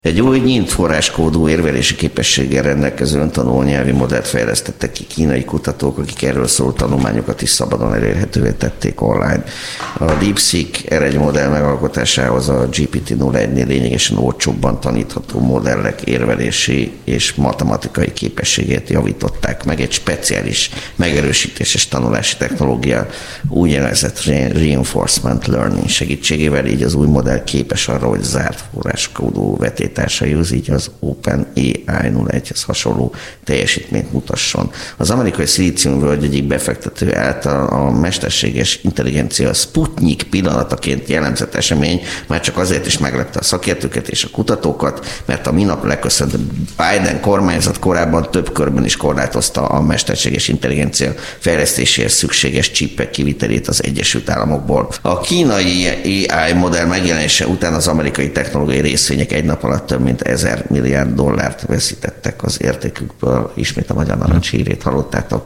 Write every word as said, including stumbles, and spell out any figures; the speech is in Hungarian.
Egy új nyílt forráskódú érvelési képességgel rendelkező öntanuló nyelvi modellt fejlesztettek ki kínai kutatók, akik erről szóló tanulmányokat is szabadon elérhetővé tették online. A DeepSeek er egy modell megalkotásához a gé pé té nulla egynél lényegesen olcsóbban tanítható modellek érvelési és matematikai képességét javították meg egy speciális megerősítéses tanulási technológia, úgynevezett reinforcement learning segítségével, így az új modell képes arra, hogy zárt forráskódú vetétársaihoz, így az OpenAI nulla egyhez hasonló teljesítményt mutasson. Az amerikai szilíciumvölgy egyik befektető által a mesterséges intelligencia Sputnik pillanataként jellemzett esemény már csak azért is meglepte a szakértőket és a kutatókat, mert a minap leköszönt Biden kormányzat korábban több körben is korlátozta a mesterséges intelligencia fejlesztéséhez szükséges csipek kivitelét az Egyesült Államokból. A kínai á i modell megjelenése után az amerikai technológiai részvények egy nap alatt több mint ezer milliárd dollárt veszítettek az értékükből. Ismét a Magyar Narancs hírét hallottátok.